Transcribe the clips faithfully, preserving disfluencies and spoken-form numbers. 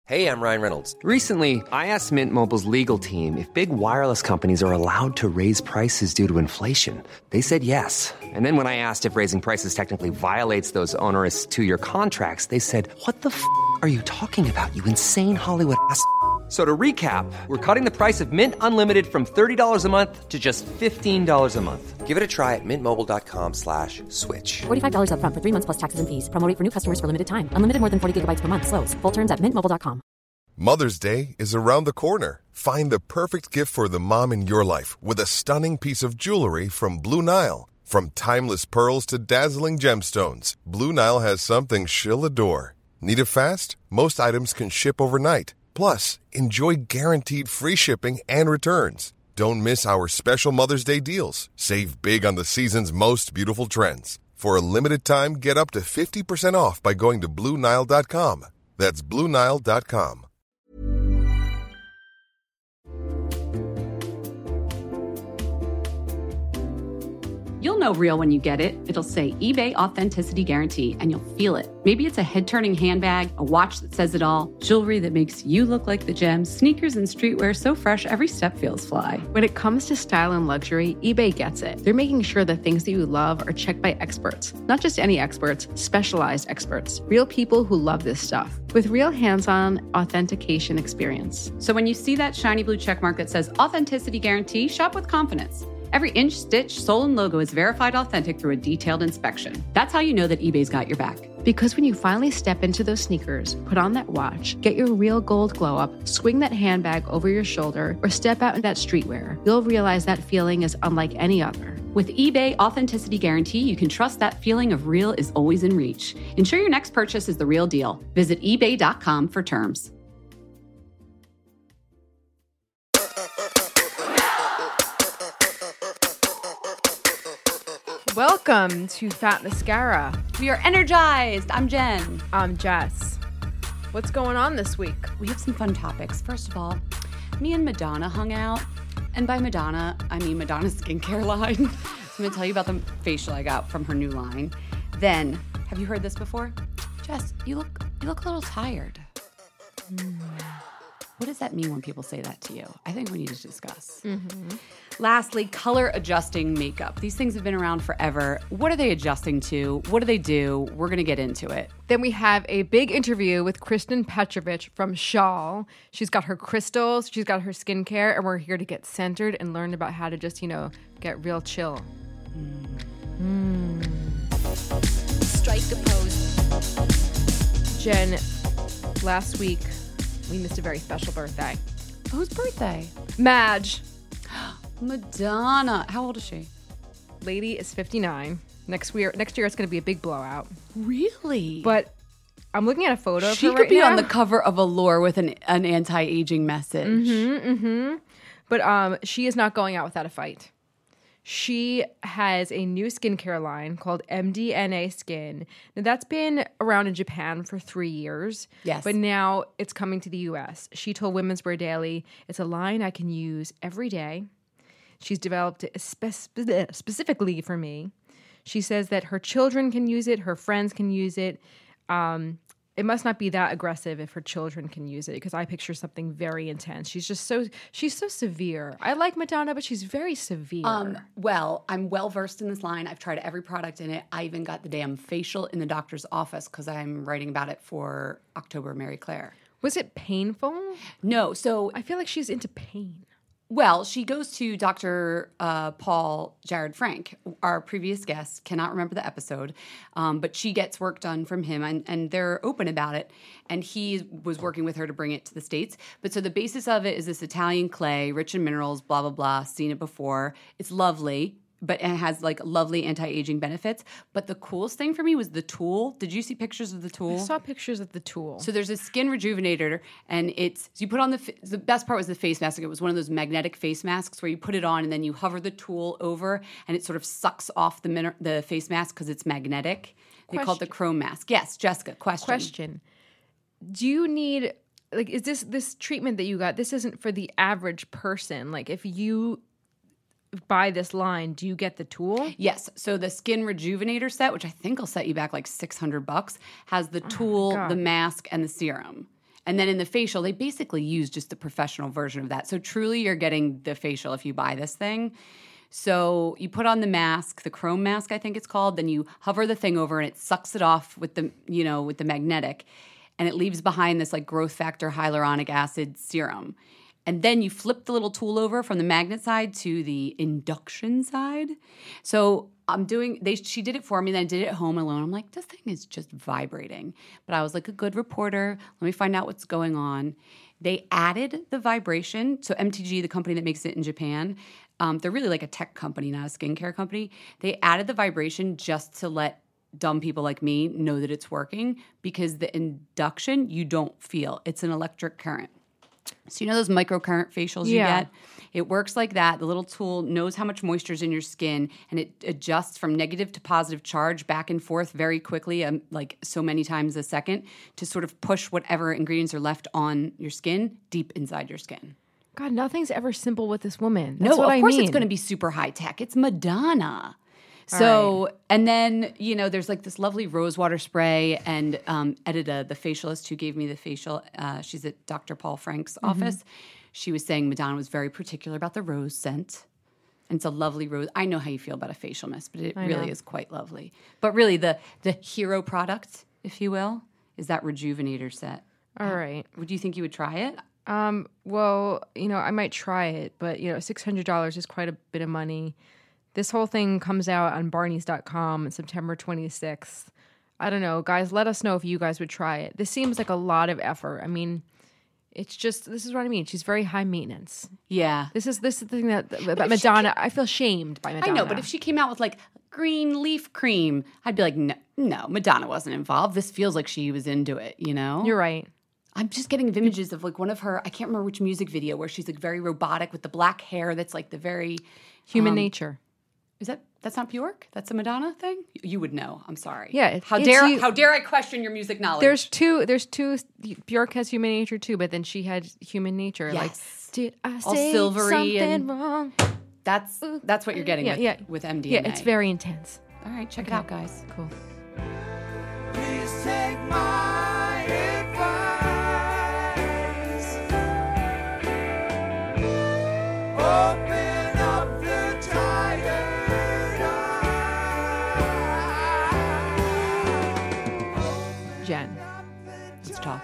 Hey, I'm Ryan Reynolds. Recently, I asked Mint Mobile's legal team if big wireless companies are allowed to raise prices due to inflation. They said yes. And then when I asked if raising prices technically violates those onerous two-year contracts, they said, what the f*** are you talking about, you insane Hollywood ass f- So to recap, we're cutting the price of Mint Unlimited from thirty dollars a month to just fifteen dollars a month. Give it a try at mintmobile.com slash switch. forty-five dollars up front for three months plus taxes and fees. Promo rate for new customers for limited time. Unlimited more than forty gigabytes per month. Slows full terms at mint mobile dot com. Mother's Day is around the corner. Find the perfect gift for the mom in your life with a stunning piece of jewelry from Blue Nile. From timeless pearls to dazzling gemstones, Blue Nile has something she'll adore. Need it fast? Most items can ship overnight. Plus, enjoy guaranteed free shipping and returns. Don't miss our special Mother's Day deals. Save big on the season's most beautiful trends. For a limited time, get up to fifty percent off by going to Blue Nile dot com. That's Blue Nile dot com. You'll know real when you get it. It'll say eBay Authenticity Guarantee, and you'll feel it. Maybe it's a head-turning handbag, a watch that says it all, jewelry that makes you look like the gems, sneakers and streetwear so fresh every step feels fly. When it comes to style and luxury, eBay gets it. They're making sure the things that you love are checked by experts. Not just any experts, specialized experts. Real people who love this stuff. With real hands-on authentication experience. So when you see that shiny blue checkmark that says Authenticity Guarantee, shop with confidence. Every inch, stitch, sole, and logo is verified authentic through a detailed inspection. That's how you know that eBay's got your back. Because when you finally step into those sneakers, put on that watch, get your real gold glow up, swing that handbag over your shoulder, or step out in that streetwear, you'll realize that feeling is unlike any other. With eBay Authenticity Guarantee, you can trust that feeling of real is always in reach. Ensure your next purchase is the real deal. Visit ebay dot com for terms. Welcome to Fat Mascara. We are energized. I'm Jen. I'm Jess. What's going on this week? We have some fun topics. First of all, me and Madonna hung out. And by Madonna, I mean Madonna's skincare line. So I'm going to tell you about the facial I got from her new line. Then, have you heard this before? Jess, you look you look a little tired. Mm. What does that mean when people say that to you? I think we need to discuss. Mm-hmm. Lastly, color adjusting makeup. These things have been around forever. What are they adjusting to? What do they do? We're going to get into it. Then we have a big interview with Kristen Petrovich from Shawl. She's got her crystals, she's got her skincare, and we're here to get centered and learn about how to just, you know, get real chill. Mm. Mm. Strike a pose. Jen, last week we missed a very special birthday. Whose birthday? Madge. Madonna. How old is she? Lady is fifty-nine. Next year, next year it's going to be a big blowout. Really? But I'm looking at a photo of she her right could be now. on the cover of Allure with an, an anti-aging message. Mm-hmm, mm-hmm. But um, she is not going out without a fight. She has a new skincare line called M D N A Skin. Now, that's been around in Japan for three years. Yes. But now it's coming to the U S. She told Women's Wear Daily, it's a line I can use every day. She's developed it spe- specifically for me. She says that her children can use it, her friends can use it. Um, it must not be that aggressive if her children can use it, because I picture something very intense. She's just so, she's so severe. I like Madonna, but she's very severe. Um, well, I'm well-versed in this line. I've tried every product in it. I even got the damn facial in the doctor's office because I'm writing about it for October Mary Claire. Was it painful? No, so... I feel like she's into pain. Well, she goes to Doctor Uh, Paul Jared Frank, our previous guest. Cannot remember the episode, um, but she gets work done from him, and, and they're open about it. And he was working with her to bring it to the States. But so the basis of it is this Italian clay, rich in minerals, blah, blah, blah. Seen it before. It's lovely, but it has like lovely anti-aging benefits. But the coolest thing for me was the tool. Did you see pictures of the tool? I saw pictures of the tool. So there's a skin rejuvenator, and it's so you put on the the best part was the face mask. It was one of those magnetic face masks where you put it on and then you hover the tool over, and it sort of sucks off the min- the face mask because it's magnetic. They call it the chrome mask. Yes, Jessica. Question. Question. Do you need like is this this treatment that you got? This isn't for the average person. Like if you buy this line, do you get the tool? Yes. So the Skin Rejuvenator set, which I think will set you back like six hundred bucks, has the tool, oh the mask, and the serum. And then in the facial, they basically use just the professional version of that. So truly you're getting the facial if you buy this thing. So you put on the mask, the chrome mask, I think it's called. Then you hover the thing over and it sucks it off with the, you know, with the magnetic. And it leaves behind this like growth factor hyaluronic acid serum. And then you flip the little tool over from the magnet side to the induction side. So I'm doing, they, she did it for me, then I did it at home alone. I'm like, this thing is just vibrating. But I was like a good reporter. Let me find out what's going on. They added the vibration. So M T G, the company that makes it in Japan, um, they're really like a tech company, not a skincare company. They added the vibration just to let dumb people like me know that it's working, because the induction you don't feel. It's an electric current. So you know those microcurrent facials you Yeah. get? It works like that. The little tool knows how much moisture is in your skin, and it adjusts from negative to positive charge back and forth very quickly, um, like so many times a second, to sort of push whatever ingredients are left on your skin deep inside your skin. God, nothing's ever simple with this woman. That's no, what of I course mean. it's going to be super high tech. It's Madonna. So, and then, you know, there's like this lovely rosewater spray, and um, Edita, the facialist who gave me the facial, uh, she's at Doctor Paul Frank's Mm-hmm. office. She was saying Madonna was very particular about the rose scent. And it's a lovely rose. I know how you feel about a facial mist, but it I really know. is quite lovely. But really, the the hero product, if you will, is that Rejuvenator set. All right. Would you think you would try it? Um, well, you know, I might try it, but, you know, six hundred dollars is quite a bit of money. This whole thing comes out on Barneys dot com on September twenty-sixth. I don't know. Guys, let us know if you guys would try it. This seems like a lot of effort. I mean, it's just, this is what I mean. She's very high maintenance. Yeah. This is this is the thing that, about Madonna, I feel shamed by Madonna. I know, but if she came out with like green leaf cream, I'd be like, no, no, Madonna wasn't involved. This feels like she was into it, you know? You're right. I'm just getting images of like one of her, I can't remember which music video, where she's like very robotic with the black hair that's like the very... Human um, nature. Is that, that's not Bjork? That's a Madonna thing? You would know. I'm sorry. Yeah, it- How it's dare you- how dare I question your music knowledge? There's two, there's two, Bjork has human nature too, but then she had human nature. Like, Yes. did I All say silvery something and- wrong? That's that's what you're getting Yeah, with, yeah. with M D M A. Yeah, it's very intense. All right, check it out, guys. Cool. Please take my advice. Open up the tired eye. Jen, Let's talk.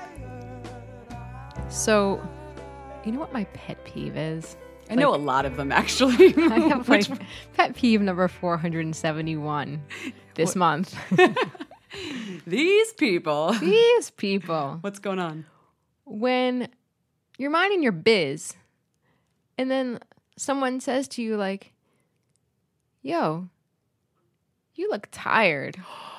so you know what my pet peeve is? I know a lot of them, actually. I have like pet peeve number four hundred seventy-one this month. These people. These people. What's going on? When you're minding your biz and then someone says to you like, yo, you look tired.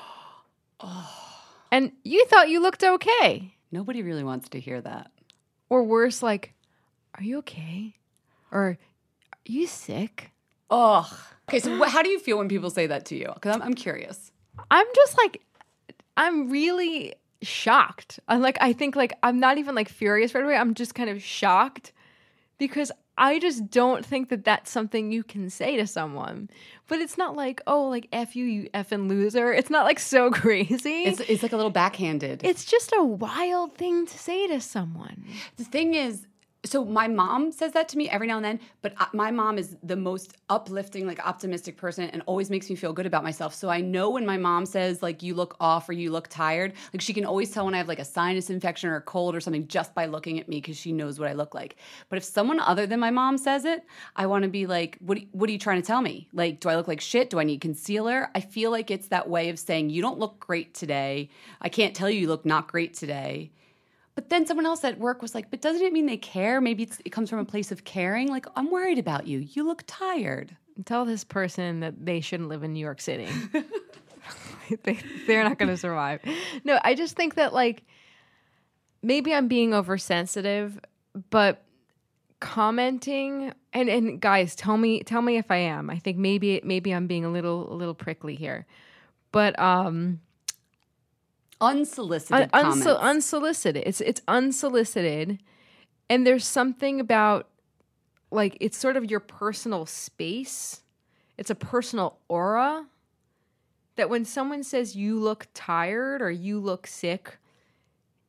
And you thought you looked okay. Nobody really wants to hear that. Or worse, like, are you okay? Or are you sick? Ugh. Okay, so wh- how do you feel when people say that to you? Because I'm, I'm curious. I'm just like, I'm really shocked. I'm like, I think like, I'm not even like furious right away. I'm just kind of shocked because I just don't think that that's something you can say to someone. But it's not like, oh, like F you, you effing loser. It's not like so crazy. It's, it's like a little backhanded. It's just a wild thing to say to someone. The thing is, so my mom says that to me every now and then, but I, my mom is the most uplifting, like optimistic person and always makes me feel good about myself. So I know when my mom says like, you look off or you look tired, like she can always tell when I have like a sinus infection or a cold or something just by looking at me because she knows what I look like. But if someone other than my mom says it, I want to be like, what, what are you trying to tell me? Like, do I look like shit? Do I need concealer? I feel like it's that way of saying, you don't look great today. I can't tell you you look not great today. But then someone else at work was like, but doesn't it mean they care? Maybe it's, it comes from a place of caring. Like, I'm worried about you. You look tired. Tell this person that they shouldn't live in New York City. they, they're not going to survive. No, I just think that like maybe I'm being oversensitive, but commenting and, and guys, tell me tell me if I am. I think maybe maybe I'm being a little a little prickly here, but um. Unsolicited Un- comments. unso- unsolicited. It's it's unsolicited, and there's something about like it's sort of your personal space. It's a personal aura that when someone says you look tired or you look sick,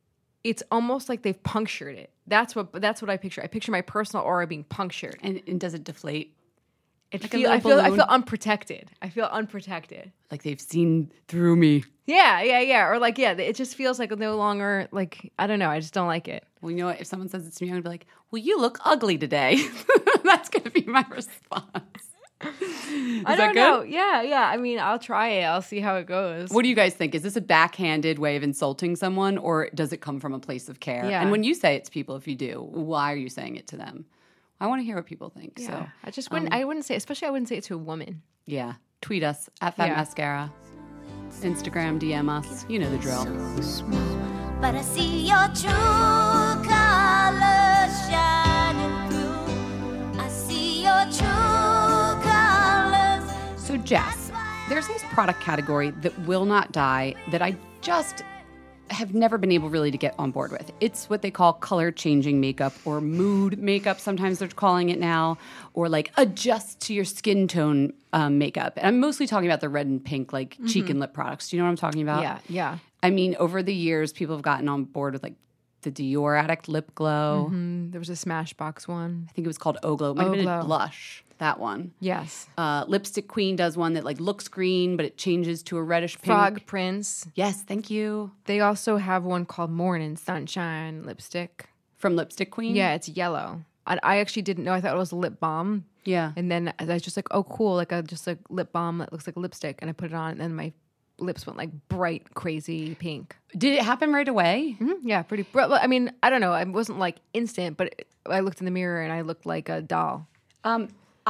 it's almost like they've punctured it. That's what that's what I picture. I picture my personal aura being punctured. And, and does it deflate? It Like a feel, I little feel I balloon? feel unprotected. I feel unprotected. Like they've seen through me. Yeah, yeah, yeah. Or like, yeah, it just feels like no longer like I don't know. I just don't like it. Well, you know what? If someone says it to me, I'm going to be like, well, you look ugly today. That's going to be my response. Is I that don't good? know. Yeah, yeah. I mean, I'll try it. I'll see how it goes. What do you guys think? Is this a backhanded way of insulting someone, or does it come from a place of care? Yeah. And when you say it to people, if you do, why are you saying it to them? I want to hear what people think. Yeah. So I just wouldn't. I wouldn't say, especially I wouldn't say it to a woman. yeah, tweet us at Fat Yeah. Mascara, Instagram D M us. You know the drill. But I see your true colors shining through. I see your true colors. So Jess, there's this product category that will not die that I just have never been able really to get on board with. It's what they call color changing makeup or mood makeup. Sometimes they're calling it now, or like adjust to your skin tone um, makeup. And I'm mostly talking about the red and pink, like cheek and lip products. Do you know what I'm talking about? Yeah, yeah. I mean, over the years, people have gotten on board with like the Dior Addict Lip Glow. Mm, there was a Smashbox one. I think it was called O Glow. It might have been a O-Glow. blush, that one. Yes. Uh, Lipstick Queen does one that like looks green, but it changes to a reddish pink. Frog Prince. Yes, thank you. They also have one called Morning Sunshine lipstick. From Lipstick Queen? Yeah, it's yellow. I, I actually didn't know. I thought it was a lip balm. Yeah. And then I was just like, oh, cool. Like a just a lip balm that looks like a lipstick. And I put it on, and then my lips went like bright, crazy pink. Did it happen right away? Mm-hmm. Yeah, pretty. br- I mean, I don't know. It wasn't like instant, but it, I looked in the mirror and I looked like a doll. Um,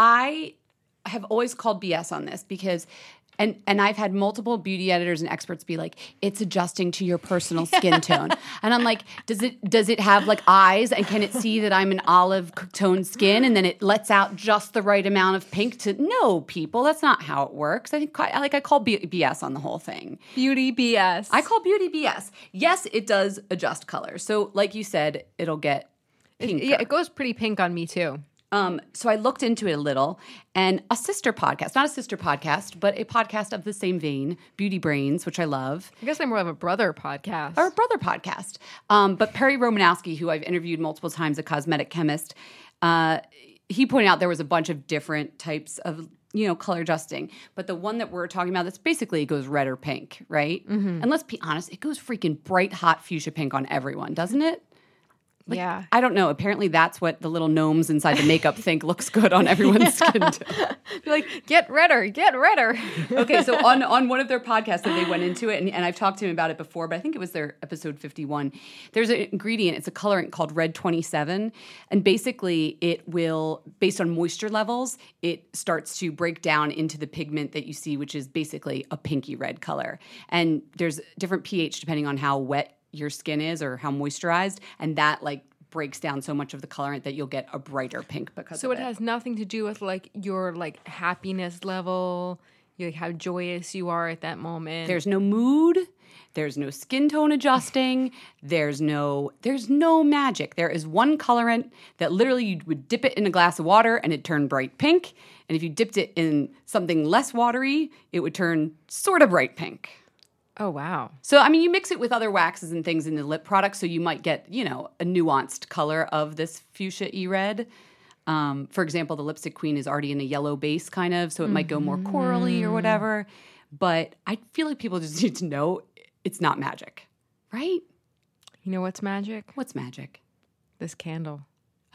I have always called B S on this because, and and I've had multiple beauty editors and experts be like, it's adjusting to your personal skin tone, and I'm like, does it does it have like eyes, and can it see that I'm an olive tone skin, and then it lets out just the right amount of pink to? No, people, that's not how it works. I think I, like I call B- BS on the whole thing. Beauty B S. I call beauty B S. Yes, it does adjust color. So, like you said, it'll get pinker. Yeah, it goes pretty pink on me too. Um, so I looked into it a little, and a sister podcast, not a sister podcast, but a podcast of the same vein, Beauty Brains, which I love, I guess I'm more of a brother podcast. or a brother podcast. Um, but Perry Romanowski, who I've interviewed multiple times, a cosmetic chemist, uh, he pointed out there was a bunch of different types of, you know, color adjusting. But the one that we're talking about, that's basically it goes red or pink, right? Mm-hmm. And let's be honest, it goes freaking bright, hot fuchsia pink on everyone, doesn't it? Like, yeah. I don't know. Apparently, that's what the little gnomes inside the makeup think looks good on everyone's skin tone. You're like, get redder, get redder. Okay, so on, on one of their podcasts that they went into it, and, and I've talked to him about it before, but I think it was their episode fifty-one. There's an ingredient, it's a colorant called Red twenty-seven, and basically it will, based on moisture levels, it starts to break down into the pigment that you see, which is basically a pinky red color. And there's different pH depending on how wet your skin is or how moisturized, and that like breaks down so much of the colorant that you'll get a brighter pink because So of it has nothing to do with like your like happiness level, your, like how joyous you are at that moment. There's no mood, there's no skin tone adjusting, there's no there's no magic. There is one colorant that literally you would dip it in a glass of water and it'd turn bright pink, and if you dipped it in something less watery, it would turn sort of bright pink. Oh, wow. So, I mean, you mix it with other waxes and things in the lip product, so you might get, you know, a nuanced color of this fuchsia E-Red. Um, for example, the Lipstick Queen is already in a yellow base, kind of, so it might go more corally or whatever. But I feel like people just need to know it's not magic, right? You know what's magic? What's magic? This candle.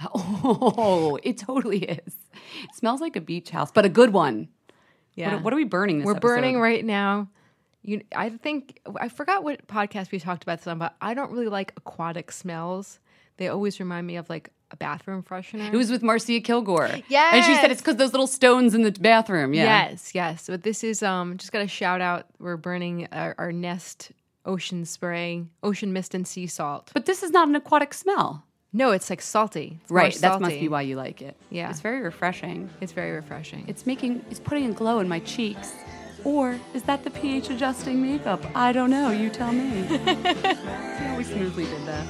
Oh, it totally is. It smells like a beach house, but a good one. Yeah. What, what are we burning this We're episode? burning right now. You, I think, I forgot what podcast we talked about this on, but I don't really like aquatic smells. They always remind me of like a bathroom freshener. It was with Marcia Kilgore. Yes. And she said it's because those little stones in the bathroom. Yeah. Yes, yes. But this is, um, just got to shout out, we're burning our, our Nest ocean spray, ocean mist and sea salt. But this is not an aquatic smell. No, it's like salty. It's more Right. That must salty. be why you like it. Yeah. It's very refreshing. It's very refreshing. It's making, it's putting a glow in my cheeks. Or is that the pH adjusting makeup? I don't know. You tell me. See how we smoothly did that.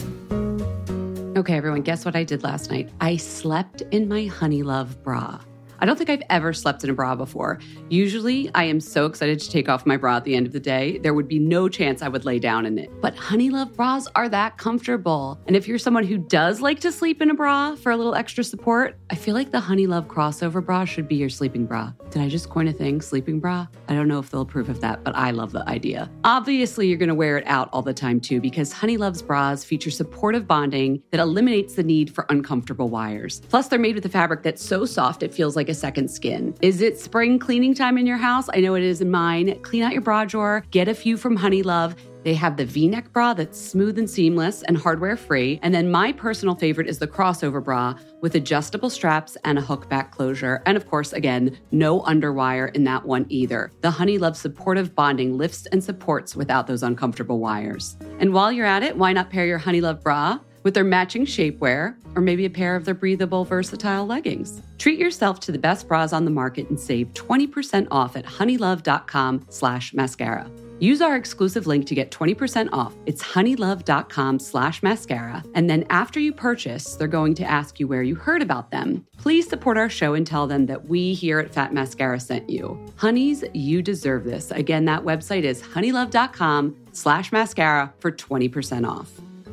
Okay, everyone, guess what I did last night? I slept in my Honey Love bra. I don't think I've ever slept in a bra before. Usually, I am so excited to take off my bra at the end of the day, there would be no chance I would lay down in it. But Honeylove bras are that comfortable. And if you're someone who does like to sleep in a bra for a little extra support, I feel like the Honeylove crossover bra should be your sleeping bra. Did I just coin a thing, sleeping bra? I don't know if they'll approve of that, but I love the idea. Obviously, you're going to wear it out all the time too, because Honeylove's bras feature supportive bonding that eliminates the need for uncomfortable wires. Plus, they're made with a fabric that's so soft it feels like a second skin. Is it spring cleaning time in your house? I know it is in mine. Clean out your bra drawer, get a few from Honeylove. They have the V-neck bra that's smooth and seamless and hardware-free. And then my personal favorite is the crossover bra with adjustable straps and a hook back closure. And of course, again, no underwire in that one either. The Honeylove supportive bonding lifts and supports without those uncomfortable wires. And while you're at it, why not pair your Honeylove bra with their matching shapewear, or maybe a pair of their breathable, versatile leggings? Treat yourself to the best bras on the market and save twenty percent off at honeylove.com slash mascara. Use our exclusive link to get twenty percent off. It's honeylove.com slash mascara. And then after you purchase, they're going to ask you where you heard about them. Please support our show and tell them that we here at Fat Mascara sent you. Honeys, you deserve this. Again, that website is honeylove.com slash mascara for twenty percent off.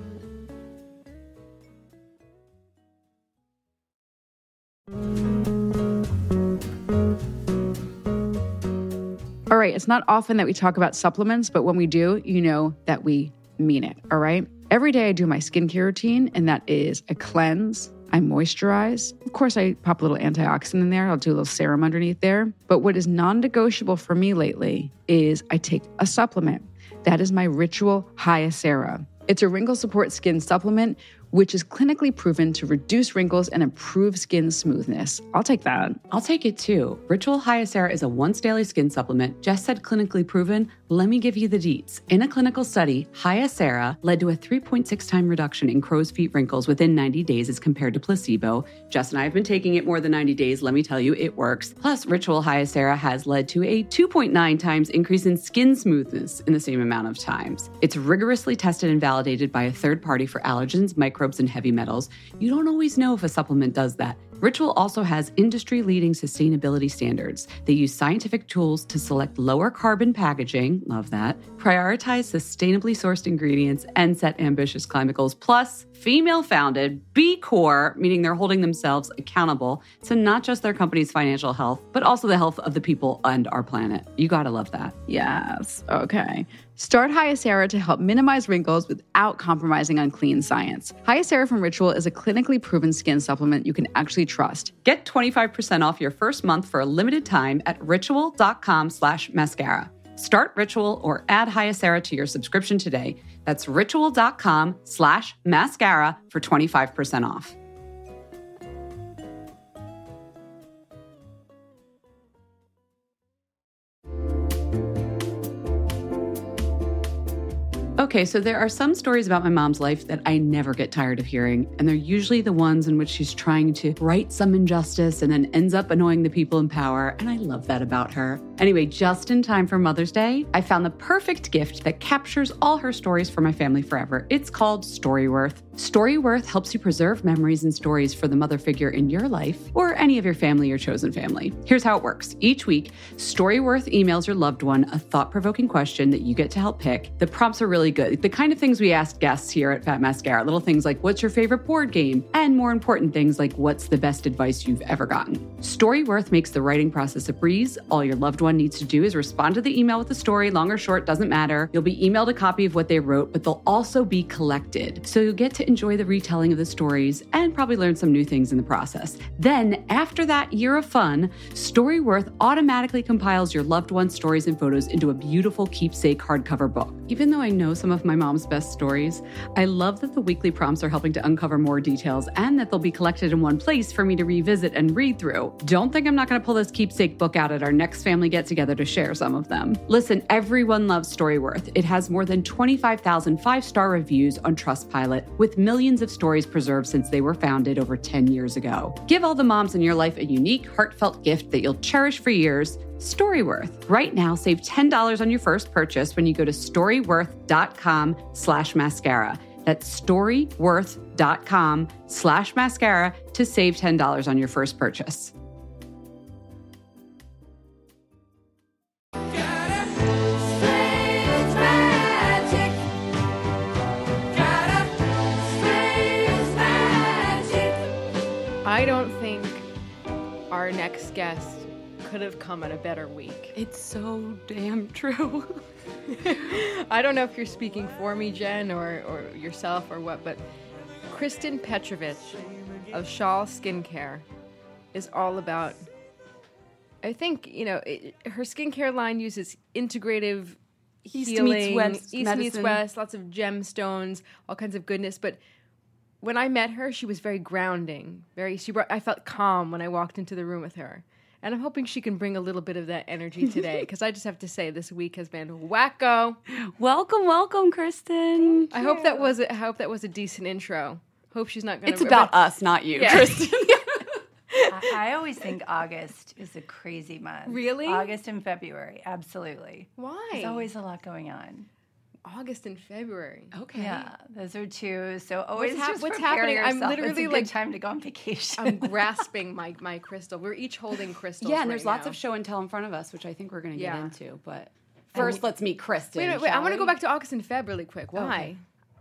All right, it's not often that we talk about supplements, but when we do, you know that we mean it, all right? Every day I do my skincare routine, and that is I cleanse, I moisturize. Of course, I pop a little antioxidant in there. I'll do a little serum underneath there. But what is non-negotiable for me lately is I take a supplement. That is my Ritual Hyacera. It's a wrinkle support skin supplement, which is clinically proven to reduce wrinkles and improve skin smoothness. I'll take that. I'll take it too. Ritual Hyacera is a once daily skin supplement. Jess said clinically proven. Let me give you the deets. In a clinical study, Hyacera led to a three point six time reduction in crow's feet wrinkles within ninety days as compared to placebo. Jess and I have been taking it more than ninety days. Let me tell you, it works. Plus, Ritual Hyacera has led to a two point nine times increase in skin smoothness in the same amount of times. It's rigorously tested and validated by a third party for allergens, microbes, and heavy metals. You don't always know if a supplement does that. Ritual also has industry-leading sustainability standards. They use scientific tools to select lower carbon packaging, love that, prioritize sustainably sourced ingredients, and set ambitious climate goals. Plus, female-founded, B Corp, meaning they're holding themselves accountable to not just their company's financial health, but also the health of the people and our planet. You gotta love that. Yes, okay. Start Hyacera to help minimize wrinkles without compromising on clean science. Hyacera from Ritual is a clinically proven skin supplement you can actually trust. Get twenty-five percent off your first month for a limited time at ritual.com slash mascara. Start Ritual or add Hyacera to your subscription today. That's ritual.com slash mascara for twenty-five percent off. Okay, so there are some stories about my mom's life that I never get tired of hearing, and they're usually the ones in which she's trying to right some injustice and then ends up annoying the people in power, and I love that about her. Anyway, just in time for Mother's Day, I found the perfect gift that captures all her stories for my family forever. It's called Storyworth. Storyworth helps you preserve memories and stories for the mother figure in your life or any of your family or chosen family. Here's how it works. Each week, Storyworth emails your loved one a thought-provoking question that you get to help pick. The prompts are really good. The kind of things we ask guests here at Fat Mascara. Little things like, what's your favorite board game? And more important things like, what's the best advice you've ever gotten? Storyworth makes the writing process a breeze. All your loved one needs to do is respond to the email with the story, long or short, doesn't matter. You'll be emailed a copy of what they wrote, but they'll also be collected. So you'll get to enjoy the retelling of the stories and probably learn some new things in the process. Then, after that year of fun, Storyworth automatically compiles your loved one's stories and photos into a beautiful keepsake hardcover book. Even though I know some of my mom's best stories, I love that the weekly prompts are helping to uncover more details and that they'll be collected in one place for me to revisit and read through. Don't think I'm not going to pull this keepsake book out at our next family get-together to share some of them. Listen, everyone loves Storyworth. It has more than twenty-five thousand five-star reviews on Trustpilot, with millions of stories preserved since they were founded over ten years ago. Give all the moms in your life a unique, heartfelt gift that you'll cherish for years. Storyworth. Right now, save ten dollars on your first purchase when you go to storyworth.com slash mascara. That's storyworth.com slash mascara to save ten dollars on your first purchase. I don't think our next guest could have come at a better week. It's so damn true. I don't know if you're speaking for me, Jen, or, or yourself or what, but Kristen Petrovich of Shawl Skincare is all about, I think, you know, it, her skincare line uses integrative East healing, meets West East meets medicine. West, lots of gemstones, all kinds of goodness. But when I met her, she was very grounding. Very, she brought, I felt calm when I walked into the room with her. And I'm hoping she can bring a little bit of that energy today, because I just have to say this week has been wacko. Welcome, welcome, Kristen. I hope that was a, I hope that was a decent intro. Hope she's not going to. It's about us, not you, Yeah. Kristen. I, I always think August is a crazy month. Really? August and February, absolutely. Why? There's always a lot going on. August and February. Okay. Yeah, those are two. So always hap- just what's prepare happening? I'm yourself. literally, it's a good like- time to go on vacation. I'm grasping my, my crystal. We're each holding crystals. Yeah, and there's right lots now. of show and tell in front of us, which I think we're going to Yeah. get into. But first, let's meet Kristen. Wait, wait, wait. I shall want to we? go back to August and Feb really quick. Why?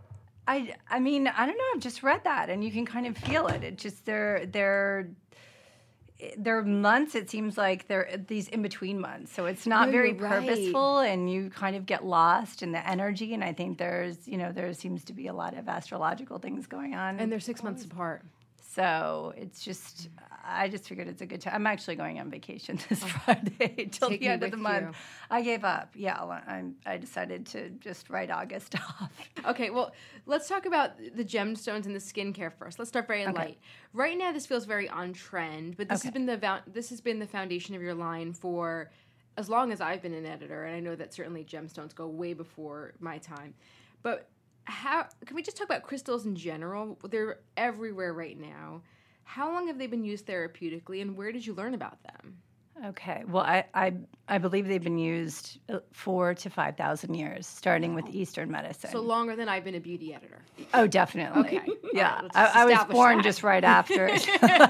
I, I mean, I don't know. I've just read that, and you can kind of feel it. It just they're they're they're months. It seems like they're these in between months, so it's not No, very you're right. purposeful, and you kind of get lost in the energy. And I think there's you know there seems to be a lot of astrological things going on, And they're six months apart. so it's just I just figured it's a good time. I'm actually going on vacation this Friday till Take the me end of the with month. you. I gave up. Yeah, I'm, I decided to just write August off. Okay, well, let's talk about the gemstones and the skincare first. Let's start very light. Right now, this feels very on trend, but this has Okay. been the vo- this has been the foundation of your line for as long as I've been an editor, and I know that certainly gemstones go way before my time. But how can we just talk about crystals in general? They're everywhere right now. How long have they been used therapeutically, and where did you learn about them? Okay. Well, I, I I believe they've been used uh, four to five thousand years, starting with Eastern medicine. So longer than I've been a beauty editor. Oh, definitely. Okay. Yeah, All right, let's I, I was establish born that. just right after it.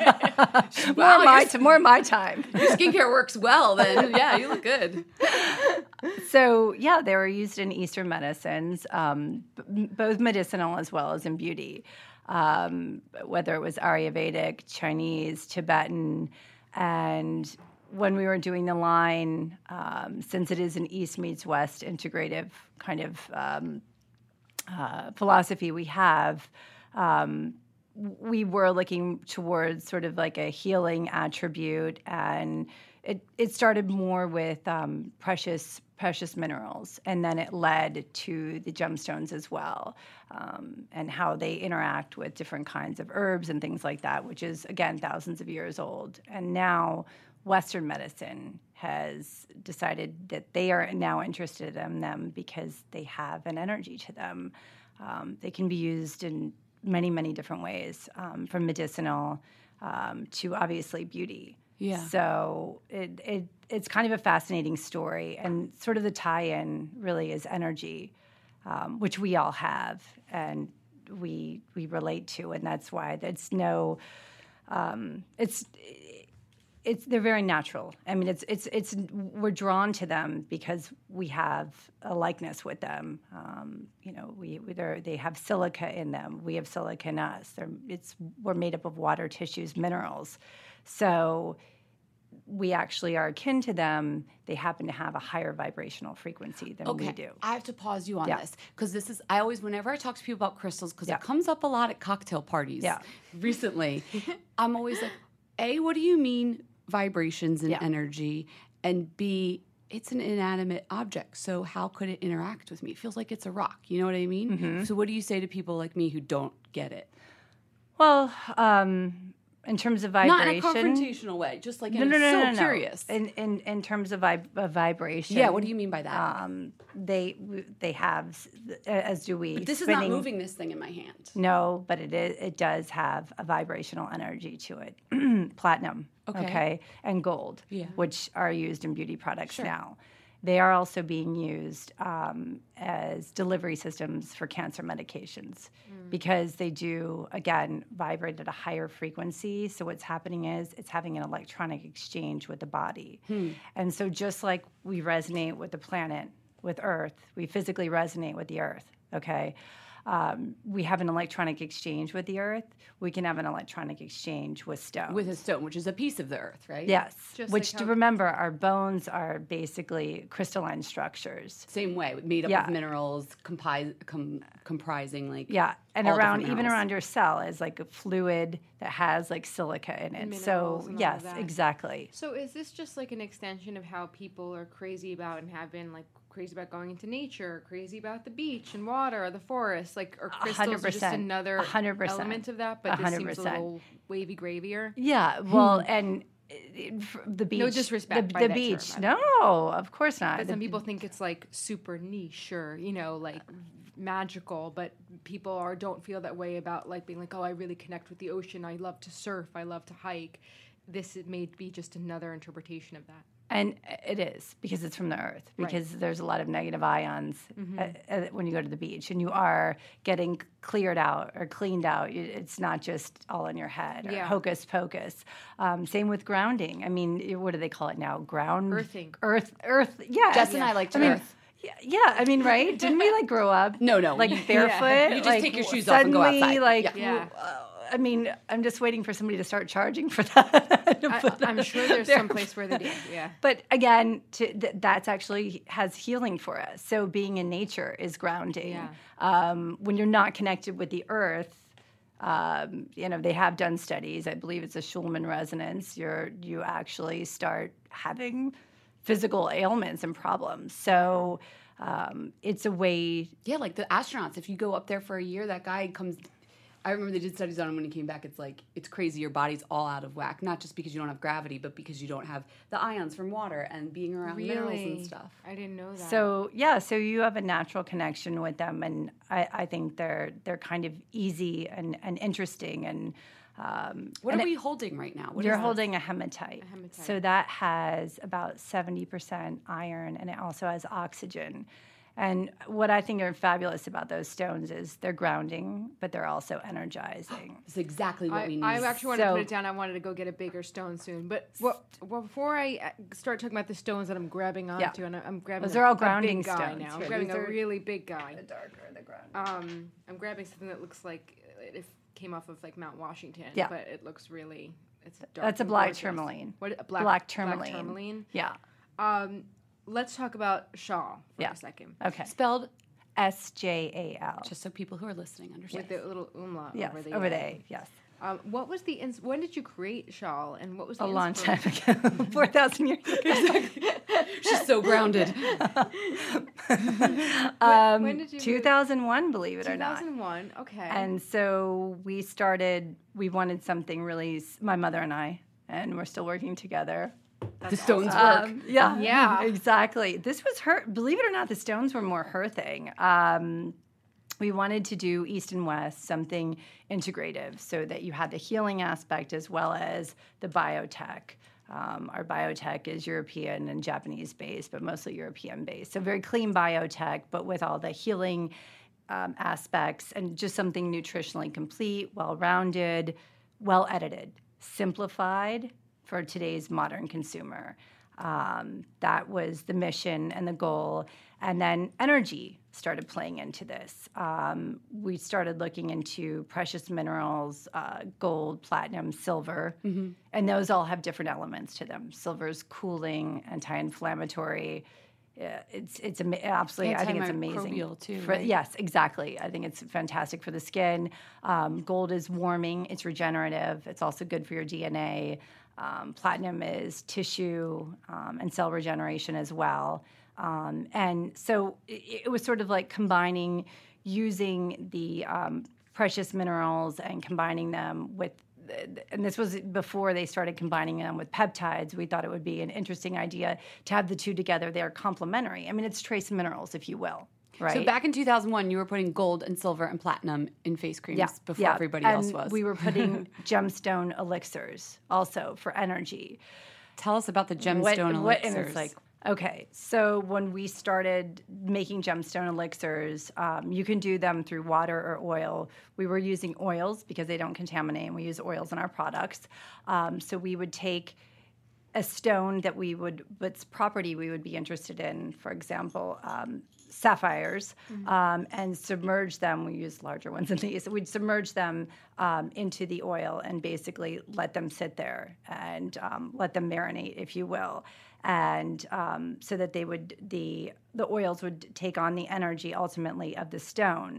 more Wow, my you're- t- more my time. Your skincare works well, then. Yeah, you look good. So yeah, they were used in Eastern medicines, um, b- both medicinal as well as in beauty. Um, whether it was Ayurvedic, Chinese, Tibetan, and when we were doing the line, um, since it is an East meets West integrative kind of um, uh, philosophy we have, um, we were looking towards sort of like a healing attribute, and it, it started more with um, precious precious minerals, and then it led to the gemstones as well, um, and how they interact with different kinds of herbs and things like that, which is, again, thousands of years old. And now Western medicine has decided that they are now interested in them because they have an energy to them. Um, they can be used in many, many different ways, um, from medicinal um, to obviously beauty. Yeah. So it, it it's kind of a fascinating story, and sort of the tie-in really is energy, um, which we all have and we we relate to, and that's why it's no, um, it's it's they're very natural. I mean, it's it's it's we're drawn to them because we have a likeness with them. Um, you know, we they're, they have silica in them. We have silica in us. They're, it's we're made up of water, tissues, minerals. So we actually are akin to them. They happen to have a higher vibrational frequency than Okay, we do. I have to pause you on Yeah. this because this is I always whenever I talk to people about crystals because Yeah. it comes up a lot at cocktail parties. Yeah. Recently, I'm always like, A, what do you mean vibrations and Yeah. energy, and B, it's an inanimate object, so how could it interact with me? It feels like it's a rock. You know what I mean? Mm-hmm. So what do you say to people like me who don't get it? Well, um, in terms of Not vibration, in a confrontational way, just like no, I'm no, no, so no, no. curious. In, in in terms of, vib- of vibration, Yeah, what do you mean by that? Um, they they have, as do we. But this is spinning- not moving this thing in my hand. No, but it is. It does have a vibrational energy to it. Platinum, Okay. okay, and gold, Yeah. which are used in beauty products Sure. now. They are also being used um, as delivery systems for cancer medications because they do, again, vibrate at a higher frequency. So what's happening is it's having an electronic exchange with the body. And so just like we resonate with the planet, with Earth, we physically resonate with the Earth, okay? um, we have an electronic exchange with the earth, we can have an electronic exchange with stone. With a stone, which is a piece of the earth, right? Yes, Just which like to how- remember, our bones are basically crystalline structures. Same way, made up Yeah. of minerals, compi- com- comprising like Yeah, and all around different even minerals. around your cell is like a fluid that has like silica in it. Minerals So and all of yes, that. exactly. So is this just like an extension of how people are crazy about and have been like crazy about going into nature, crazy about the beach and water or the forest, like or crystals are just percent. another A hundred percent. element of that, A but this hundred seems a percent. little wavy gravier. Yeah, well, and it- f- the beach. disrespect The, by the that term, beach. by the no, of course not. But The- some people think it's like super niche or you know like magical, but people are don't feel that way about like being like, oh, I really connect with the ocean. I love to surf. I love to hike. This it may be just another interpretation of that. And it is because it's from the earth. Because there's a lot of negative ions Mm-hmm. uh, uh, when you go to the beach, and you are getting cleared out or cleaned out. You- It's not just all in your head or Yeah. hocus pocus. Um, same with grounding. I mean, what do they call it now? Ground Earthing. Earth. Earth. Yeah. Jess and I like to I mean, earth. Yeah, yeah, I mean, right? Didn't we like grow up? No, no. Like barefoot. You just like, take your shoes off and go suddenly, outside. Like, Yeah. Yeah. uh, I mean, I'm just waiting for somebody to start charging for that. To I, put I'm sure there's their- some place where they do. Yeah. But again, to, th- that's actually has healing for us. So being in nature is grounding. Yeah. Um, when you're not connected with the earth, um, you know, they have done studies. I believe it's a Schulman resonance. You're you actually start having physical ailments and problems. So um, it's a way. Yeah, like the astronauts. If you go up there for a year, that guy comes. I remember they did studies on him when he came back. It's like it's crazy. Your body's all out of whack, not just because you don't have gravity, but because you don't have the ions from water and being around minerals and stuff. I didn't know that. So yeah, so you have a natural connection with them, and I, I think they're they're kind of easy and, and interesting. And um, What and are it- we holding right now? What You're is this? holding a hematite. hematite. So that has about seventy percent iron, and it also has oxygen. And what I think are fabulous about those stones is they're grounding, but they're also energizing. It's exactly what I, we need. I actually wanted to So- put it down. I wanted to go get a bigger stone soon. But what, well, before I uh, start talking about the stones that I'm grabbing onto, Yeah. and I- I'm grabbing Those a, are all a grounding big guy stones, now. I'm right? grabbing These a are- really big guy. darker the ground. Um, I'm grabbing something that looks like it came off of like Mount Washington. Yeah. but it looks really it's dark. That's a and black gorgeous. tourmaline. What a black, Black Black tourmaline. tourmaline. Yeah. Um, let's talk about shawl for Yeah. a second. Okay. spelled S J A L. just so people who are listening understand. With the little umlaut Yes, over the over A. the A. Yes. Um, what was the ins- when did you create shawl and what was the A long time inspiration? ago, four thousand years ago. She's so grounded. Um, when did you move? two thousand one, believe it or two not. thousand one. Okay. And so we started, we wanted something really, s- my mother and I, and we're still working together. the stones work. Um, yeah, Yeah. exactly. This was her, believe it or not, the stones were more her thing. Um, we wanted to do East and West, something integrative, so that you had the healing aspect as well as the biotech. Um, our biotech is European and Japanese based, but mostly European based. So very clean biotech, but with all the healing um, aspects and just something nutritionally complete, well rounded, well edited, simplified for today's modern consumer. Um, that was the mission and the goal. And then energy started playing into this. Um, we started looking into precious minerals, uh, gold, platinum, silver, and those all have different elements to them. Silver's cooling, anti-inflammatory. Yeah, it's it's ama- absolutely. I think it's amazing. Antimicrobial, too, For- right? Yes, exactly. I think it's fantastic for the skin. Um, gold is warming. It's regenerative. It's also good for your D N A. Um, platinum is tissue um, and cell regeneration as well. Um, and so it, it was sort of like combining, using the um, precious minerals and combining them with, and this was before they started combining them with peptides. We thought it would be an interesting idea to have the two together. They're complementary. I mean, it's trace minerals, if you will. Right. So back in two thousand one, you were putting gold and silver and platinum in face creams Yeah, before yeah. everybody and else was. we were putting gemstone elixirs also for energy. Tell us about the gemstone What- elixirs. what- and it's like, okay, so when we started making gemstone elixirs, um, you can do them through water or oil. We were using oils because they don't contaminate, and we use oils in our products. Um, so we would take a stone that we would, what's property we would be interested in, for example, um, sapphires um, and submerge them. We use larger ones than these. We'd submerge them um, into the oil and basically let them sit there and um, let them marinate, if you will, and um, so that they would the the oils would take on the energy ultimately of the stone.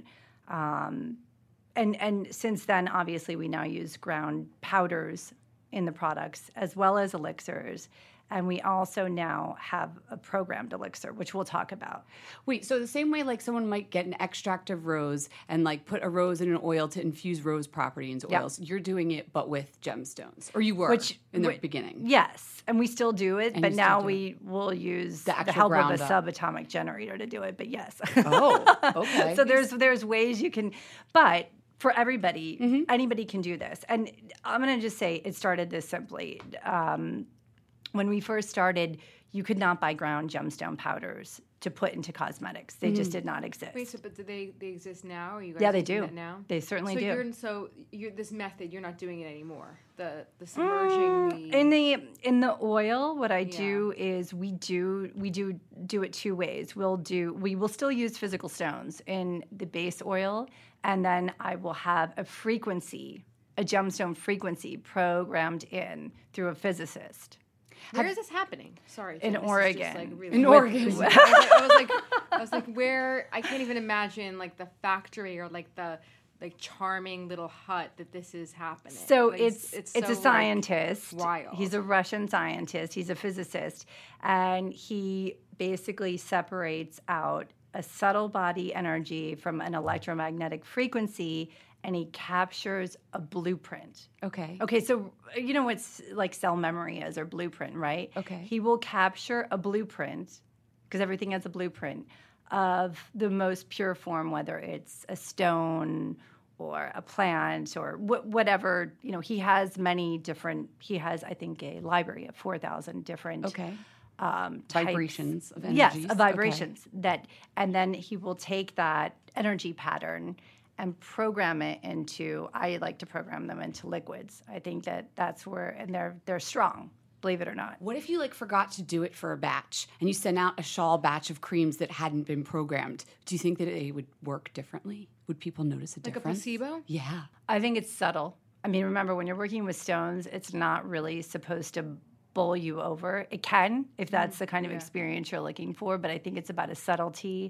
Um, and and since then, obviously, we now use ground powders in the products as well as elixirs. And we also now have a programmed elixir, which we'll talk about. Wait, so the same way like someone might get an extract of rose and like put a rose in an oil to infuse rose property into Yeah. oils, you're doing it but with gemstones. Or you were Which- in the whi- beginning. Yes, and we still do it, And but you still now do we will use The the, actual help of ground a up. subatomic generator to do it. But yes. Oh, okay. So there's there's ways you can, but for everybody, Mm-hmm. anybody can do this. And I'm going to just say it started this simply. Um, when we first started, you could not buy ground gemstone powders to put into cosmetics. They just did not exist. Wait, so but do they they exist now? Are you guys Yeah, they using do. that now? They certainly so do. You're, so you're, this method, you're not doing it anymore. The the submerging the Mm, in the in the oil, what I do is we do we do do it two ways. We'll do we will still use physical stones in the base oil, and then I will have a frequency, a gemstone frequency programmed in through a physicist. Where is this happening? Sorry, In Jen, this is Oregon. Just like really In Oregon. I was, like, I was like, I was like, where? I can't even imagine like the factory or like the like charming little hut that this is happening. So Like, it's it's, so, a like, scientist. wild. He's a Russian scientist. He's a physicist, and he basically separates out a subtle body energy from an electromagnetic frequency, and he captures a blueprint. Okay. Okay, so you know what's like cell memory is or blueprint, right? Okay. He will capture a blueprint because everything has a blueprint of the most pure form, whether it's a stone or a plant or wh- whatever. You know, he has many different. He has, I think, a library of four thousand different. Okay. Um, types- Vibrations of Yes, energies. of vibrations that, and then he will take that energy pattern and program it into. I like to program them into liquids. I think that that's where, and they're they're strong. Believe it or not. What if you like forgot to do it for a batch and you sent out a shawl batch of creams that hadn't been programmed? Do you think that it would work differently? Would people notice a Like a difference? placebo? Yeah. I think it's subtle. I mean, remember when you're working with stones, it's not really supposed to bowl you over. It can if that's the kind of experience you're looking for, but I think it's about a subtlety.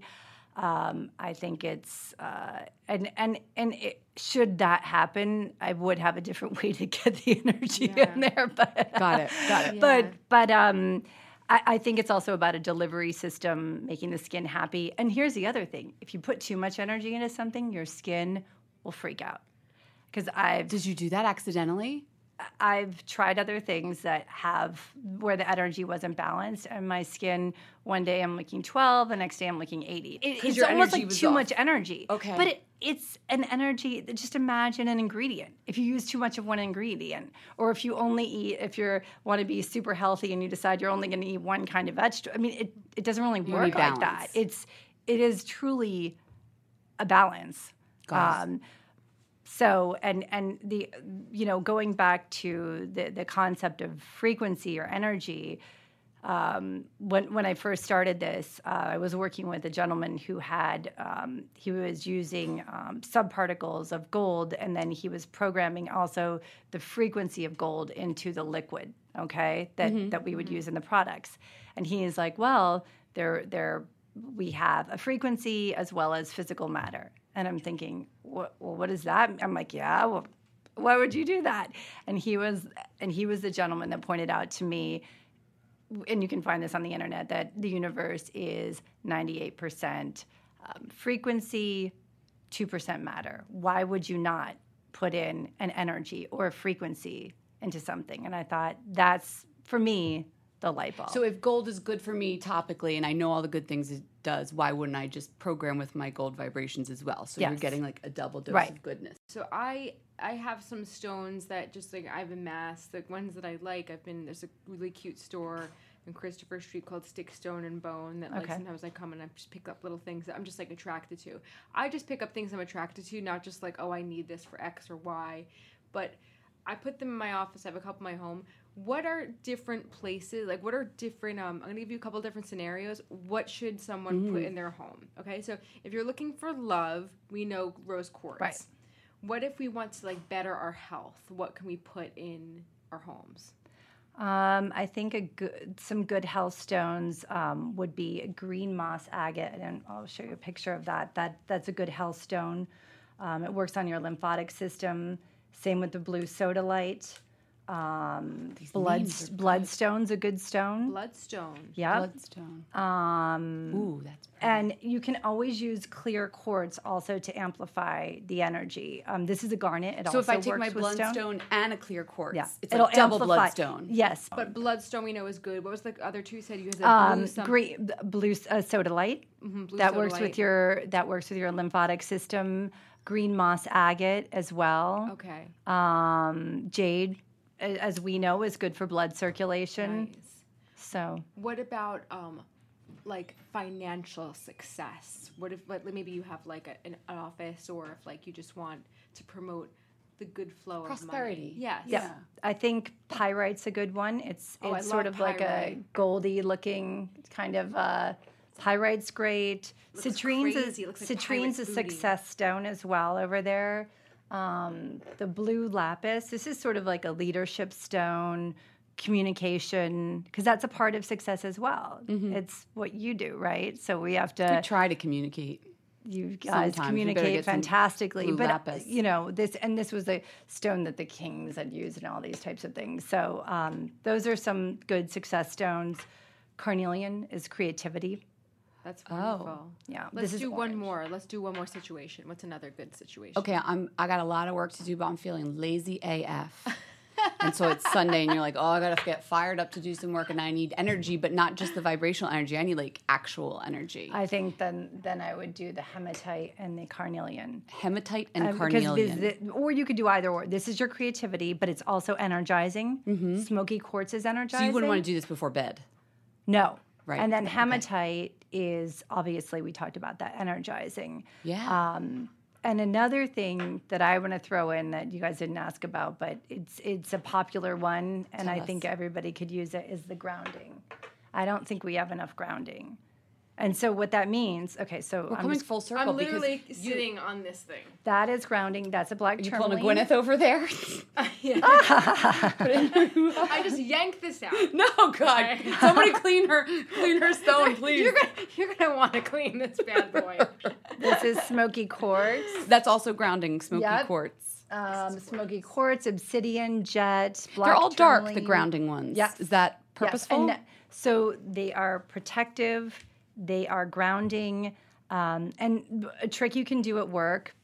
Um, I think it's uh, and and and it, should that happen, I would have a different way to get the energy in there. But Got it. Got it. But but um, I, I think it's also about a delivery system, making the skin happy. And here's the other thing: if you put too much energy into something, your skin will freak out. Because I've Did you do that accidentally? I've tried other things that have where the energy wasn't balanced, and my skin. One day I'm looking twelve, the next day I'm looking eighty. It, 'Cause it's your almost energy like was too off. much energy. Okay. but it, it's an energy. Just imagine an ingredient. If you use too much of one ingredient, or if you only eat, if you want to be super healthy and you decide you're only going to eat one kind of vegetable. I mean, it it doesn't really work need like that. balance. It's it is truly a balance. Got it. Um, So, and and the, you know, going back to the, the concept of frequency or energy, um, when when I first started this, uh, I was working with a gentleman who had, um, he was using um, subparticles of gold, and then he was programming also the frequency of gold into the liquid, okay, that, that we would use in the products. And he is like, well, there, there, we have a frequency as well as physical matter. And I'm thinking, what, well, what is that? I'm like, yeah, well, why would you do that? And he was, and he was the gentleman that pointed out to me, and you can find this on the internet, that the universe is ninety-eight percent um, frequency, two percent matter. Why would you not put in an energy or a frequency into something? And I thought, that's, for me, the light bulb. So if gold is good for me topically and I know all the good things it does, why wouldn't I just program with my gold vibrations as well? So you're Yes. getting like a double dose Right. of goodness. So I I have some stones that just like I've amassed, the ones that I like. I've been there's a really cute store in Christopher Street called Stick, Stone and Bone that like Okay. sometimes I come and I just pick up little things that I'm just like attracted to. I just pick up things I'm attracted to, not just like, oh, I need this for X or Y, but I put them in my office. I have a couple in my home. what are different places, like what are different, um, I'm going to give you a couple different scenarios. What should someone Mm. put in their home? Okay, so if you're looking for love, we know rose quartz. Right. What if we want to like better our health? What can we put in our homes? Um, I think a good, some good health stones um, would be a green moss agate, and I'll show you a picture of that. That that's a good health stone. Um, it works on your lymphatic system. Same with the blue sodalite. Um, blood names are bloodstone's a good stone. Bloodstone. Yeah. Bloodstone. Um, Ooh, that's pretty. and you can always use clear quartz also to amplify the energy. Um, this is a garnet. It So also if I take works my with bloodstone stone. and a clear quartz, Yeah, it's it'll like double amplify- bloodstone. Yes, But bloodstone we know is good. What was the other two you said? You had the um, blue some- green blue uh, sodalite. Mhm, blue that works sodalite. with your that works with your lymphatic system. Green moss agate as well. Okay. Um, jade, a- as we know, is good for blood circulation. Nice. So What about um, like financial success? What if like, maybe you have like a, an office, or if like you just want to promote the good flow Prosperity. of money? Yes. yeah, I think pyrite's a good one. It's Oh, I it's sort love of like a pyrite. goldy looking kind of. Uh, pyrite's great. Looks Citrine's crazy. a, It looks like citrine's a pyrite booty. success stone as well over there. Um, the blue lapis. This is sort of like a leadership stone, communication, because that's a part of success as well. Mm-hmm. It's what you do, right? So we have We to. try to communicate. You guys Sometimes we better communicate get some fantastically, blue but lapis. you know this, and this was a stone that the kings had used and all these types of things. So um, those are some good success stones. Carnelian is creativity. That's wonderful. Yeah, Let's this is do one orange. more. Let's do one more situation. What's another good situation? Okay, I'm. I got a lot of work to do, but I'm feeling lazy A F. And so it's Sunday, and you're like, oh, I gotta get fired up to do some work, and I need energy, but not just the vibrational energy. I need like actual energy. I think then then I would do the hematite and the carnelian. Hematite and Um, because carnelian. this- the- or you could do either or. This is your creativity, but it's also energizing. Smoky quartz is energizing. so you wouldn't want to do this before bed. No. Right. And then Okay. hematite is obviously, we talked about that, energizing. Yeah. Um, and another thing that I want to throw in that you guys didn't ask about, but it's it's a popular one, and Tell I us. think everybody could use it, is the grounding. I don't think we have enough grounding. And so what that means, okay, so We're I'm coming just- full circle I'm literally because sitting on this thing. that is grounding. That's a black you pulling a tourmaline. Gwyneth over there. I just yanked this out. No, God, somebody clean her, clean her stone, please. You're gonna, you're gonna want to clean this bad boy. This is smoky quartz. That's also grounding, smoky Yep. quartz. Um, smoky quartz, obsidian, jet, black They're all dark, the tourmaline. grounding ones. Yeah. Is that Yes, purposeful? and so they are protective, they are grounding, um, and a trick you can do at work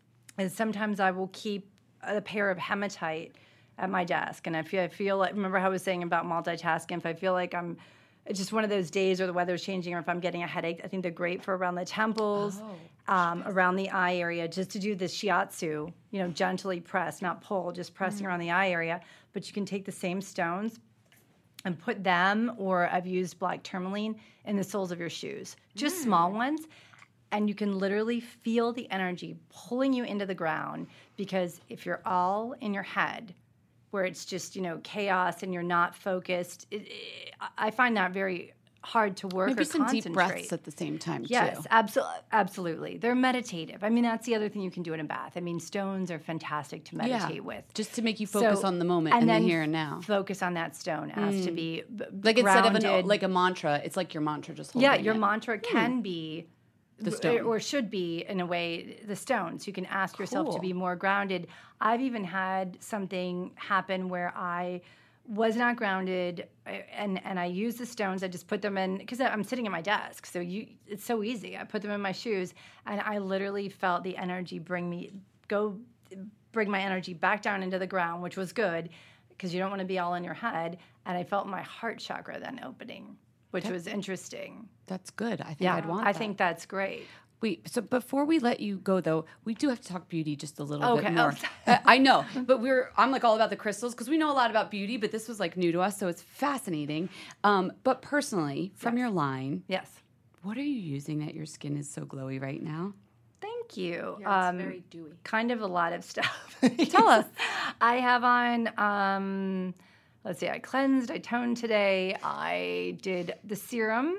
is sometimes I will keep a pair of hematite at my desk, and if I feel like, remember how I was saying about multitasking, if I feel like I'm, it's just one of those days or the weather's changing or if I'm getting a headache, I think they're great for around the temples, um, around the eye area, just to do the shiatsu, you know, gently press, not pull, just pressing around the eye area. But you can take the same stones and put them, or I've used black tourmaline, in the soles of your shoes, just small ones. And you can literally feel the energy pulling you into the ground, because if you're all in your head, where it's just, you know, chaos and you're not focused, it, it, I find that very hard to work Maybe or some deep concentrate. breaths at the same time, Yes, too. absolutely, absolutely. They're meditative. I mean, that's the other thing you can do in a bath. I mean, stones are fantastic to meditate Yeah, with. just to make you focus So- on the moment and the then here and now. Focus on that stone as to be b- Like instead of an, grounded. like a mantra, it's like your mantra just holding Yeah, your it. mantra can be The w- stone. or should be, in a way, the stone. So you can ask yourself to Cool. be more grounded. I've even had something happen where I was not grounded, uh, and and I used the stones. I just put them in, because I'm sitting at my desk, so you it's so easy. I put them in my shoes, and I literally felt the energy bring me go bring my energy back down into the ground, which was good, because you don't want to be all in your head. And I felt my heart chakra then opening, which was interesting. That's good. I think Yeah, I'd want I that. think that's great. Wait, so before we let you go, though, we do have to talk beauty just a little Okay, bit oh, more. Uh, I know, but we're I'm like all about the crystals because we know a lot about beauty, but this was like new to us, so it's fascinating. Um, but personally, from your line, Yes. what are you using that your skin is so glowy right now? Thank you. Yeah, um, it's very dewy. Kind of a lot of stuff. Tell us. I have on um, let's see, I cleansed, I toned today. I did the serum.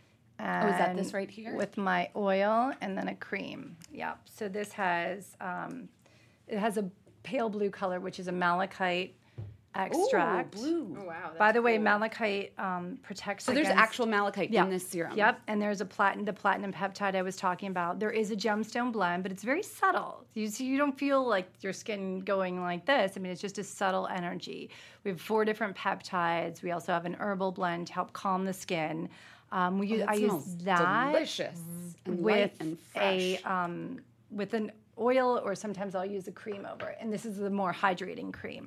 Oh, is that this right here? With my oil and then a cream. Yep. So this has, um, it has a pale blue color, which is a malachite extract. Ooh, blue. Oh, wow. By the way, malachite um, protects. So there's against, actual malachite yeah. in this serum. Yep, and there's a platinum, the platinum peptide I was talking about. There is a gemstone blend, but it's very subtle. You so you don't feel like your skin going like this. I mean, it's just a subtle energy. We have four different peptides. We also have an herbal blend to help calm the skin. Um, we Oh, use, that I use smells that delicious and with light and fresh. a um, with an oil, or sometimes I'll use a cream over it. And this is the more hydrating cream.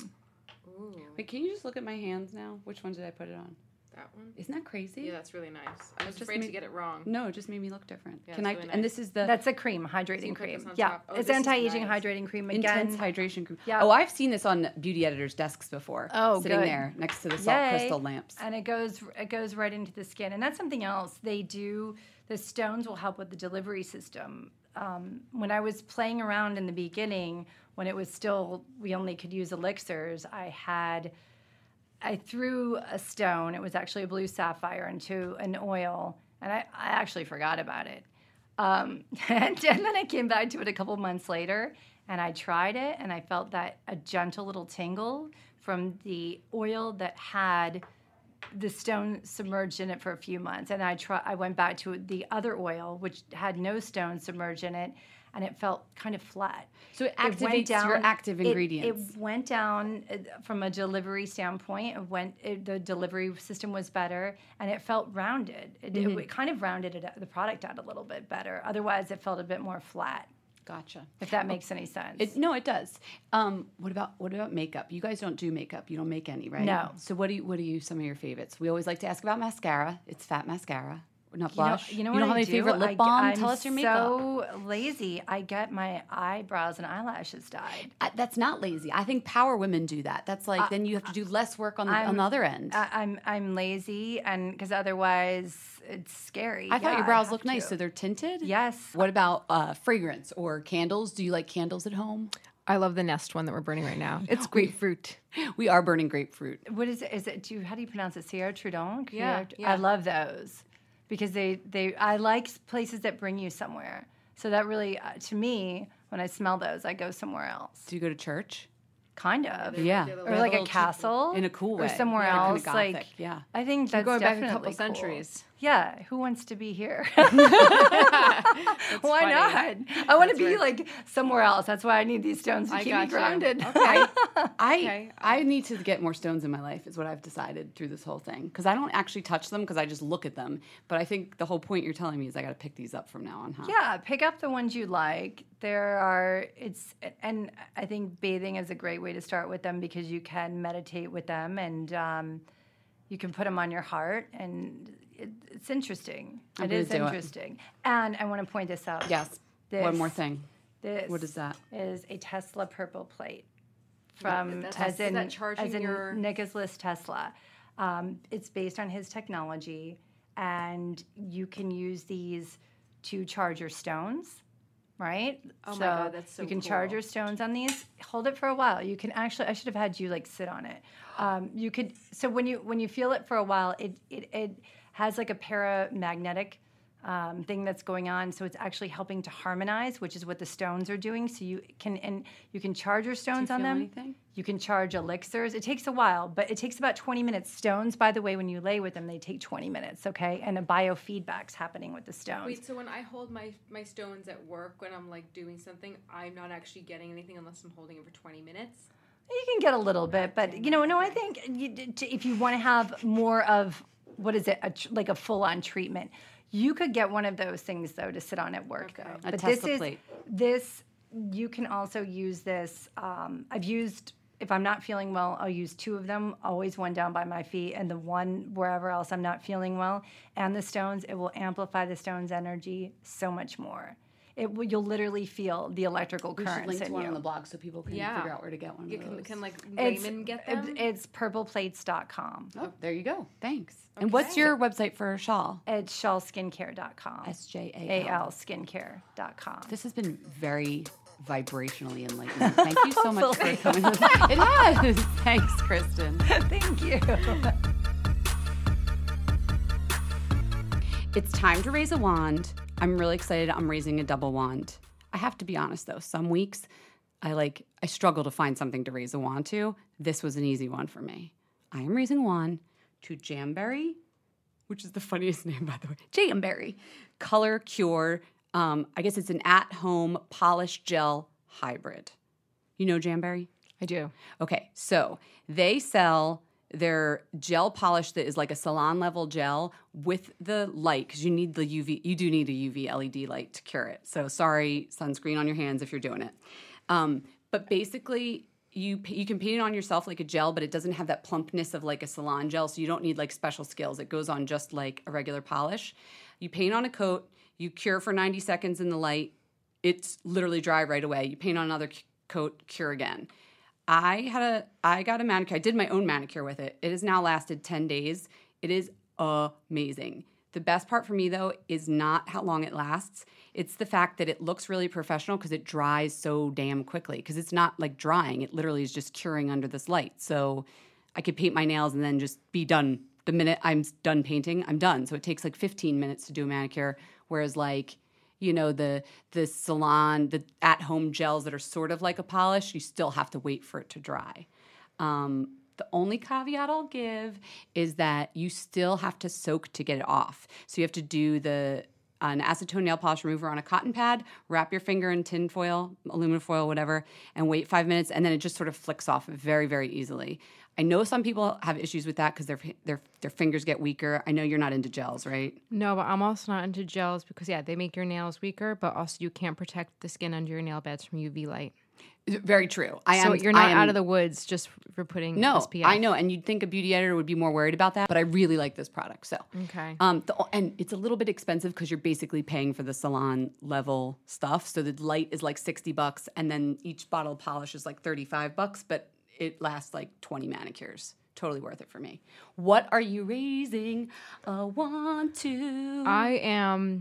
Wait, can you just look at my hands now? Which one did I put it on? That one? Isn't that crazy? Yeah, that's really nice. I was just afraid to made- get it wrong. No, it just made me look different. Yeah, can it's I? really And nice. this is the That's a cream, hydrating you put cream. this on Yeah, top. Oh, it's this is anti-aging nice. hydrating cream. Again, intense hydration cream. Yeah. Oh, I've seen this on beauty editors' desks before. Oh, sitting good. there next to the salt Yay. crystal lamps. And it goes it goes right into the skin. And that's something else. They do, the stones will help with the delivery system. Um, when I was playing around in the beginning, when it was still, we only could use elixirs, I had, I threw a stone, it was actually a blue sapphire, into an oil, and I, I actually forgot about it. Um, and, and then I came back to it a couple months later, and I tried it, and I felt that a gentle little tingle from the oil that had the stone submerged in it for a few months. And I try, I went back to the other oil, which had no stone submerged in it, and it felt kind of flat. So it went activates your active it- ingredients. It, went down uh, from a delivery standpoint. It went, it, the delivery system was better, and it felt rounded. It, Mm-hmm. it, it kind of rounded it, the product out a little bit better. Otherwise, it felt a bit more flat. Gotcha. If that makes any sense. It, no, it does. Um, what about what about makeup? You guys don't do makeup. You don't make any, right? No. So what do you, what are you some of your favorites? We always like to ask about mascara. It's fat mascara. Not You know, blush. you know you what don't have I any do? favorite lip I, balm? I'm Tell us your makeup. so lazy. I get my eyebrows and eyelashes dyed. I, that's not lazy. I think power women do that. That's like then you have to do less work on the, on the other end. I, I'm I'm lazy, and because otherwise it's scary. I thought Yeah, your brows have look nice, to. so they're tinted. Yes. What about uh, fragrance or candles? Do you like candles at home? I love the Nest one that we're burning right now. It's grapefruit. We are burning grapefruit. What is it? Is it? Do you, how do you pronounce it? Sierra Trudon? Yeah, Sierra- yeah. I love those because they they I like places that bring you somewhere. So that really, uh, to me, when I smell those, I go somewhere else. Do you go to church? Kind of. Yeah. Or like a castle. In a cool way. Or somewhere Yeah, kinda else. gothic, Like, yeah. I think that's going back a definitely couple cool. centuries. Yeah. Who wants to be here? Why funny. not? I want to be like somewhere else. That's why I need these stones to I keep got me you. grounded. Okay. I Okay. I need to get more stones in my life is what I've decided through this whole thing because I don't actually touch them because I just look at them. But I think the whole point you're telling me is I got to pick these up from now on. Huh? Yeah, pick up the ones you like. There are, it's, and I think bathing is a great way to start with them because you can meditate with them and um, you can put them on your heart, and it, it's interesting. I'm It gonna is do it. interesting. And I want to point this out. Yes. This, One more thing. This What is that? Is a Tesla purple plate from That's- as is in that charging as in your- Nicholas Tesla. Um, it's based on his technology, and you can use these to charge your stones. Right? Oh my God, that's so You can charge cool. your stones on these. Hold it for a while. You can actually. I should have had you like sit on it. Um, you could. So when you when you feel it for a while, it it, it has like a paramagnetic um, thing that's going on. So it's actually helping to harmonize, which is what the stones are doing. So you can and you can charge your stones on feel them. anything? You can charge elixirs. It takes a while, but it takes about twenty minutes. Stones, by the way, when you lay with them, they take twenty minutes. Okay, and a biofeedback's happening with the stones. Wait, so when I hold my, my stones at work when I'm like doing something, I'm not actually getting anything unless I'm holding it for twenty minutes? You can get a little bit, but you know, no, I think you, to, if you want to have more of what is it, a, tr- like a full-on treatment, you could get one of those things though to sit on at work. Okay. Though. A But Tesla this is plate. this. You can also use this. Um, I've used. If I'm not feeling well, I'll use two of them, always one down by my feet and the one wherever else I'm not feeling well. And the stones, it will amplify the stones' energy so much more. It will, you'll literally feel the electrical We should currents link to in one you. on the blog so people can Yeah. figure out where to get one You of can, those. can like It's, Raymond get it- them? it's purple plates dot com. Oh, there you go. Thanks. And what's your website for Shawl? It's shawl skincare dot com. S J A A L L. skincare dot com. This has been very vibrationally enlightening. Thank you so much for coming. It has. Thanks, Kristen. Thank you. It's time to raise a wand. I'm really excited. I'm raising a double wand. I have to be honest, though. Some weeks, I like I struggle to find something to raise a wand to. This was an easy one for me. I am raising a wand to Jamberry, which is the funniest name, by the way. Jamberry Color Cure. Um, I guess it's an at-home polish gel hybrid. You know Jamberry? I do. Okay, so they sell their gel polish that is like a salon level gel with the light, because you need the U V, you do need a U V L E D light to cure it. So sorry, sunscreen on your hands if you're doing it. Um, but basically, you you can paint it on yourself like a gel, but it doesn't have that plumpness of like a salon gel, so you don't need like special skills. It goes on just like a regular polish. You paint on a coat, you cure for ninety seconds in the light. It's literally dry right away. You paint on another c- coat, cure again. I had a, I got a manicure. I did my own manicure with it. It has now lasted ten days. It is amazing. The best part for me, though, is not how long it lasts. It's the fact that it looks really professional because it dries so damn quickly. Because it's not like drying. It literally is just curing under this light. So I could paint my nails and then just be done. The minute I'm done painting, I'm done. So it takes like fifteen minutes to do a manicure. Whereas like, you know, the the salon, the at-home gels that are sort of like a polish, you still have to wait for it to dry. Um, the only caveat I'll give is that you still have to soak to get it off. So you have to do the an acetone nail polish remover on a cotton pad, wrap your finger in tin foil, aluminum foil, whatever, and wait five minutes, and then it just sort of flicks off very, very easily. I know some people have issues with that because their their their fingers get weaker. I know you're not into gels, right? No, but I'm also not into gels because, yeah, they make your nails weaker, but also you can't protect the skin under your nail beds from U V light. Very true. I so am, you're not I am, out of the woods just for putting no, S P F. I know, and you'd think a beauty editor would be more worried about that, but I really like this product. So, okay, um, the, and it's a little bit expensive because you're basically paying for the salon level stuff. So the light is like sixty bucks, and then each bottle of polish is like thirty-five bucks, but it lasts like twenty manicures. Totally worth it for me. What are you raising a wand to? I am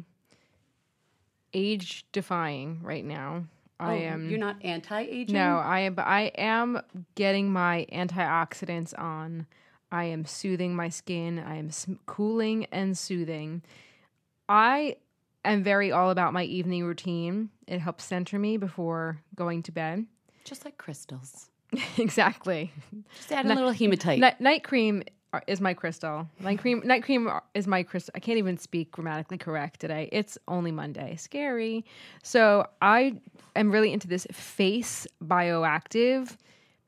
age defying right now. I oh, am. You're not anti-aging? No, I am. But I am getting my antioxidants on. I am soothing my skin. I am sm- cooling and soothing. I am very all about my evening routine. It helps center me before going to bed. Just like crystals. Exactly. Just add a little hematite. Night, night cream is my crystal. Night cream. Night cream is my crystal. I can't even speak grammatically correct today. It's only Monday. Scary. So I am really into this Face Bioactive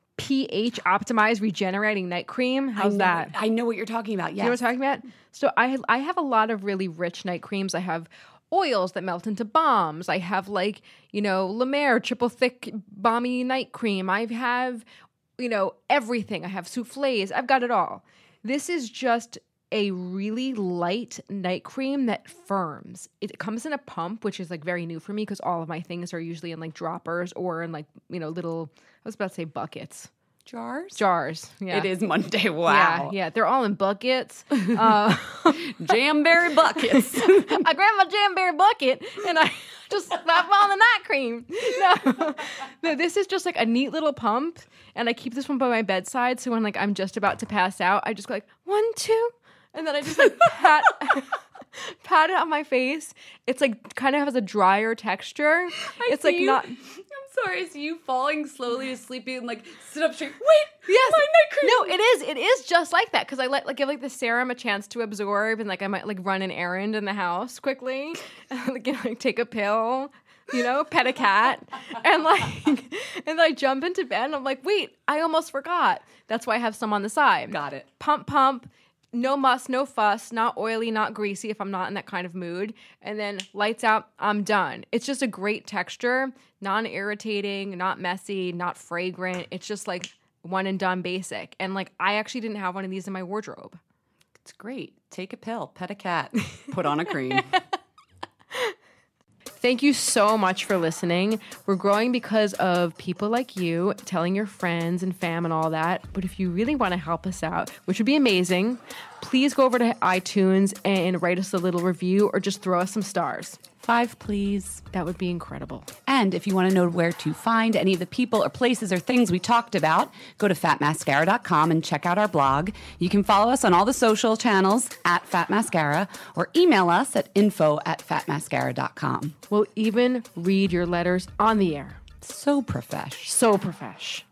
pH optimized regenerating night cream. How's I know, that? I know what you're talking about. Yes. You know what I'm talking about? So I I have a lot of really rich night creams. I have oils that melt into bombs. I have like, you know, La Mer triple thick balmy night cream. I have, you know, everything. I have soufflés. I've got it all. This is just a really light night cream that firms. It comes in a pump, which is like very new for me because all of my things are usually in like droppers or in like, you know, little, I was about to say buckets. Jars? Jars. Yeah. It is Monday. Wow. Yeah, yeah. They're all in buckets. Uh, Jamberry buckets. I grabbed my Jamberry bucket and I just slapped on the night cream. No. no, this is just like a neat little pump, and I keep this one by my bedside. So when like I'm just about to pass out, I just go like one, two, and then I just like pat. pat it on my face. It's like kind of has a drier texture. I it's like you. not. I'm sorry, it's you falling slowly asleep and like sit up straight. Wait, yes, my night cream. No, it is. It is just like that because I let like give like the serum a chance to absorb, and like I might like run an errand in the house quickly, and, like, you know, like take a pill, you know, pet a cat, and like and I jump into bed. And I'm like, wait, I almost forgot. That's why I have some on the side. Got it. Pump, pump. No muss, no fuss, not oily, not greasy if I'm not in that kind of mood. And then lights out, I'm done. It's just a great texture, non-irritating, not messy, not fragrant. It's just like one and done basic. And like I actually didn't have one of these in my wardrobe. It's great. Take a pill, pet a cat, put on a cream. Thank you so much for listening. We're growing because of people like you telling your friends and fam and all that. But if you really want to help us out, which would be amazing, please go over to iTunes and write us a little review or just throw us some stars. Five, please. That would be incredible. And if you want to know where to find any of the people or places or things we talked about, go to fat mascara dot com and check out our blog. You can follow us on all the social channels at Fat Mascara or email us at info at fat mascara dot com. We'll even read your letters on the air. So profesh. So profesh.